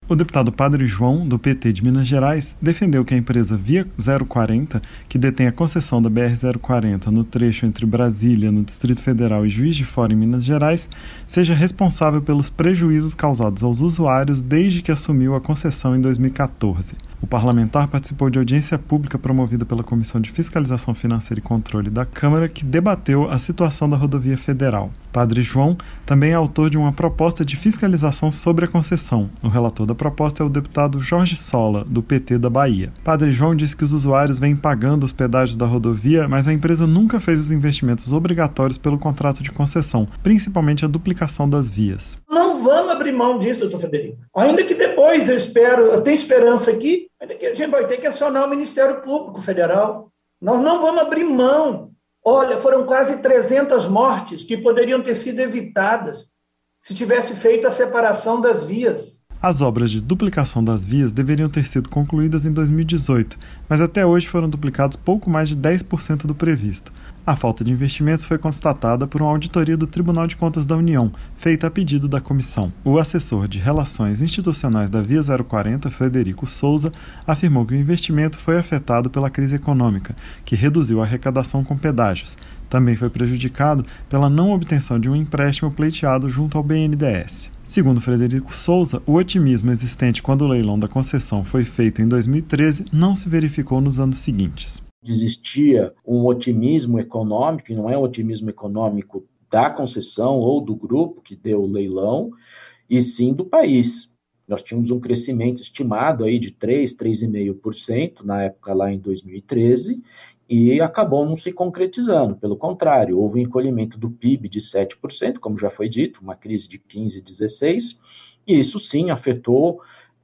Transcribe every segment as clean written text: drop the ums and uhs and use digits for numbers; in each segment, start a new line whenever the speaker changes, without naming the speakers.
O deputado Padre João, do PT de Minas Gerais, defendeu que a empresa Via 040, que detém a concessão da BR-040 no trecho entre Brasília, no Distrito Federal, e Juiz de Fora, em Minas Gerais, seja responsável pelos prejuízos causados aos usuários desde que assumiu a concessão em 2014. O parlamentar participou de audiência pública promovida pela Comissão de Fiscalização Financeira e Controle da Câmara, que debateu a situação da rodovia federal. Padre João também é autor de uma proposta de fiscalização sobre a concessão. O relator da proposta é o deputado Jorge Sola, do PT da Bahia. Padre João disse que os usuários vêm pagando os pedágios da rodovia, mas a empresa nunca fez os investimentos obrigatórios pelo contrato de concessão, principalmente a duplicação das vias.
Não vamos abrir mão disso, doutor Frederico. Ainda que depois, eu tenho esperança aqui, ainda que a gente vai ter que acionar o Ministério Público Federal. Nós não vamos abrir mão. Olha, foram quase 300 mortes que poderiam ter sido evitadas se tivesse feito a separação das vias.
As obras de duplicação das vias deveriam ter sido concluídas em 2018, mas até hoje foram duplicados pouco mais de 10% do previsto. A falta de investimentos foi constatada por uma auditoria do Tribunal de Contas da União, feita a pedido da comissão. O assessor de Relações Institucionais da Via 040, Frederico Souza, afirmou que o investimento foi afetado pela crise econômica, que reduziu a arrecadação com pedágios. Também foi prejudicado pela não obtenção de um empréstimo pleiteado junto ao BNDES. Segundo Frederico Souza, o otimismo existente quando o leilão da concessão foi feito em 2013 não se verificou nos anos seguintes.
Existia um otimismo econômico, e não é um otimismo econômico da concessão ou do grupo que deu o leilão, e sim do país. Nós tínhamos um crescimento estimado aí de 3,5% na época lá em 2013, e acabou não se concretizando. Pelo contrário, houve um encolhimento do PIB de 7%, como já foi dito, uma crise de 15, 16%, e isso sim afetou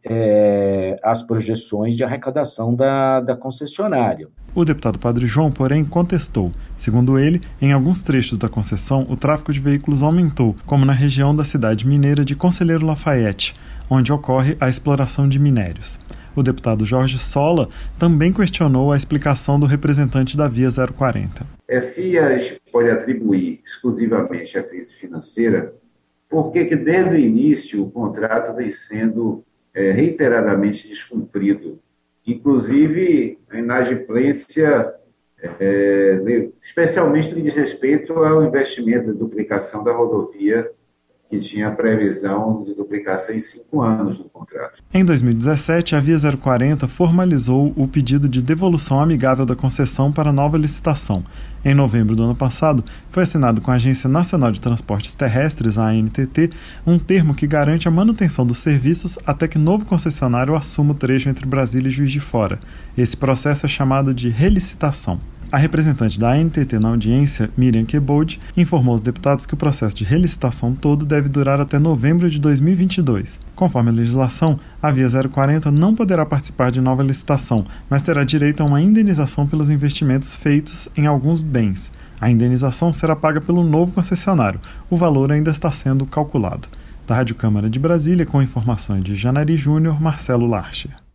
as projeções de arrecadação da concessionária.
O deputado Padre João, porém, contestou. Segundo ele, em alguns trechos da concessão, o tráfego de veículos aumentou, como na região da cidade mineira de Conselheiro Lafayette, onde ocorre a exploração de minérios. O deputado Jorge Sola também questionou a explicação do representante da Via 040.
Se a gente pode atribuir exclusivamente à crise financeira, por que desde o início o contrato vem sendo reiteradamente descumprido? Inclusive, a inadimplência, especialmente no que diz respeito ao investimento de duplicação da rodovia, que tinha previsão de duplicação em 5 anos no contrato.
Em 2017, a Via 040 formalizou o pedido de devolução amigável da concessão para nova licitação. Em novembro do ano passado, foi assinado com a Agência Nacional de Transportes Terrestres, a ANTT, um termo que garante a manutenção dos serviços até que novo concessionário assuma o trecho entre Brasília e Juiz de Fora. Esse processo é chamado de relicitação. A representante da ANTT na audiência, Miriam Kebold, informou aos deputados que o processo de relicitação todo deve durar até novembro de 2022. Conforme a legislação, a Via 040 não poderá participar de nova licitação, mas terá direito a uma indenização pelos investimentos feitos em alguns bens. A indenização será paga pelo novo concessionário. O valor ainda está sendo calculado. Da Rádio Câmara de Brasília, com informações de Janari Júnior, Marcelo Larcher.